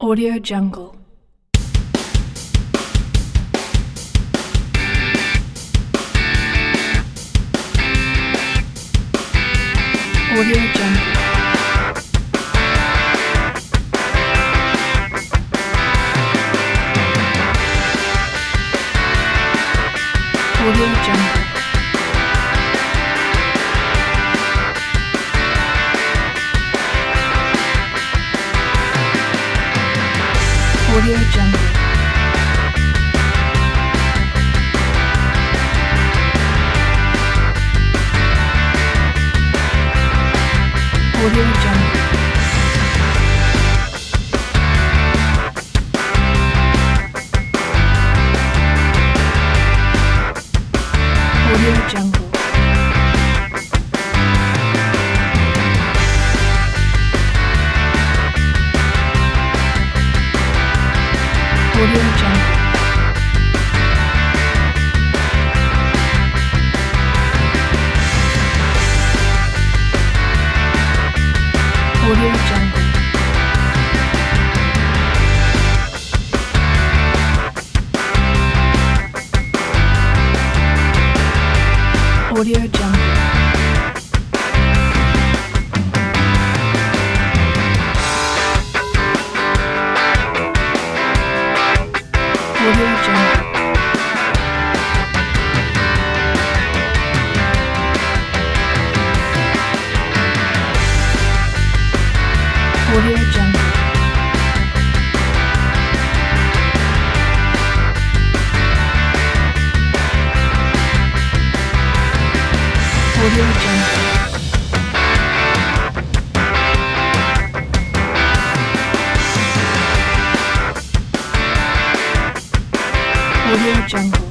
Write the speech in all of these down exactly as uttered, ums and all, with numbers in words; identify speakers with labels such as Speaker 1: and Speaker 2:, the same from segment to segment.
Speaker 1: Audio Jungle. Audio Jungle. Audio Jungle. Audio Jungle. Audio Jungle. Audio Jungle. Audio Jungle. Audio Jungle. Audio Jungle. Audio Jungle. Audio Jungle. Audio Jungle. Audio Jungle.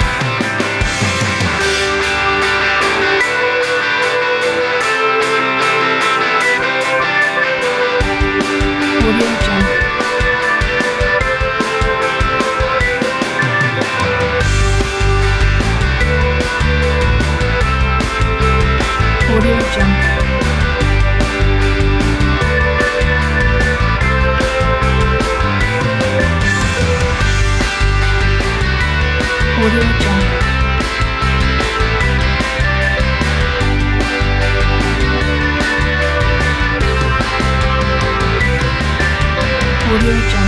Speaker 1: Audio Jungle. Audio Jungle. Audio Jungle. Audio Jungle.